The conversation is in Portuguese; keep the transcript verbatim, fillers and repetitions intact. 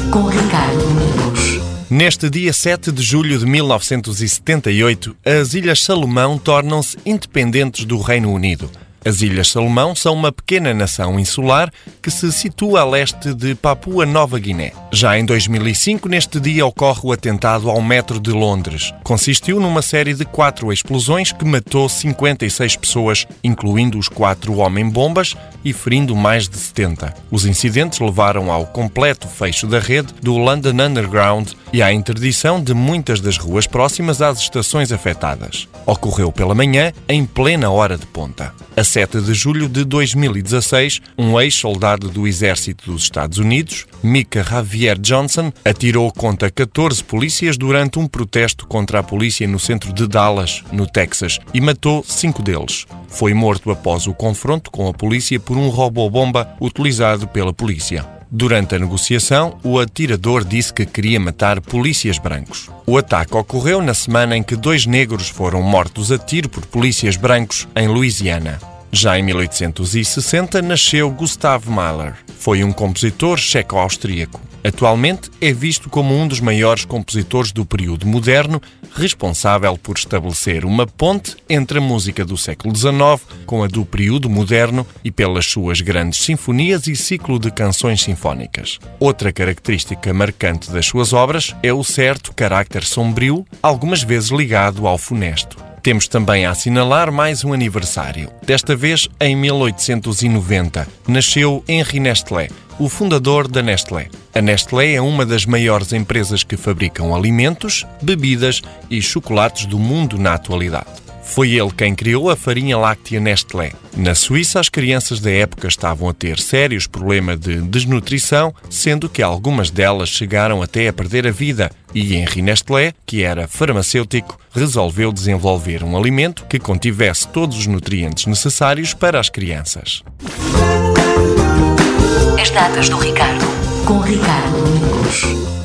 com Ricardo Domingos. Neste dia sete de julho de mil novecentos e setenta e oito, as Ilhas Salomão tornam-se independentes do Reino Unido. As Ilhas Salomão são uma pequena nação insular que se situa a leste de Papua Nova Guiné. Já em dois mil e cinco, neste dia, ocorre o atentado ao metro de Londres. Consistiu numa série de quatro explosões que matou cinquenta e seis pessoas, incluindo os quatro homem-bombas, e ferindo mais de setenta. Os incidentes levaram ao completo fecho da rede do London Underground e à interdição de muitas das ruas próximas às estações afetadas. Ocorreu pela manhã, em plena hora de ponta. A sete de julho de dois mil e dezasseis, um ex-soldado do Exército dos Estados Unidos, Micah Javier Johnson, atirou contra catorze polícias durante um protesto contra a polícia no centro de Dallas, no Texas, e matou cinco deles. Foi morto após o confronto com a polícia por um robô-bomba utilizado pela polícia. Durante a negociação, o atirador disse que queria matar polícias brancos. O ataque ocorreu na semana em que dois negros foram mortos a tiro por polícias brancos em Louisiana. Já em mil oitocentos e sessenta nasceu Gustav Mahler. Foi um compositor checo-austríaco. Atualmente é visto como um dos maiores compositores do período moderno, responsável por estabelecer uma ponte entre a música do século dezenove com a do período moderno e pelas suas grandes sinfonias e ciclo de canções sinfónicas. Outra característica marcante das suas obras é o certo carácter sombrio, algumas vezes ligado ao funesto. Temos também a assinalar mais um aniversário. Desta vez, em mil oitocentos e noventa, nasceu Henri Nestlé, o fundador da Nestlé. A Nestlé é uma das maiores empresas que fabricam alimentos, bebidas e chocolates do mundo na atualidade. Foi ele quem criou a farinha láctea Nestlé. Na Suíça, as crianças da época estavam a ter sérios problemas de desnutrição, sendo que algumas delas chegaram até a perder a vida, e Henri Nestlé, que era farmacêutico, resolveu desenvolver um alimento que contivesse todos os nutrientes necessários para as crianças. As datas do Ricardo, com Ricardo Domingos.